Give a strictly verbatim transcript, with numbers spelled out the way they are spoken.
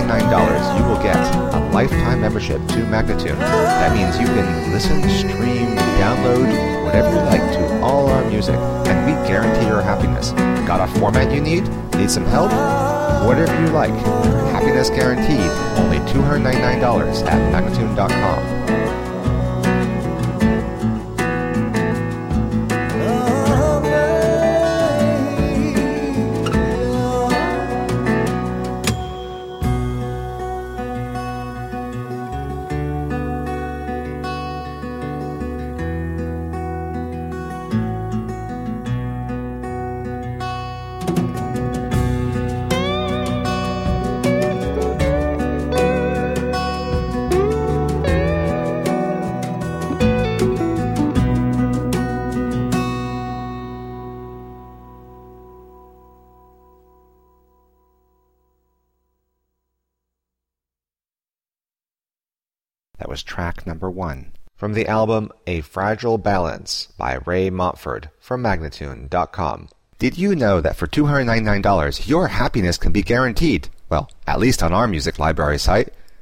ninety-nine dollars, you will get a lifetime membership to Magnatune. That means you can listen, stream, download, whatever you like to all our music, and we guarantee your happiness. Got a format you need? Need some help? Whatever you like. Happiness guaranteed. Only two hundred ninety-nine dollars at Magnatune dot com. That was track number one from the album A Fragile Balance by Ray Montford from Magnatune dot com. Did you know that for two hundred ninety-nine dollars your happiness can be guaranteed? Well, at least on our music library site.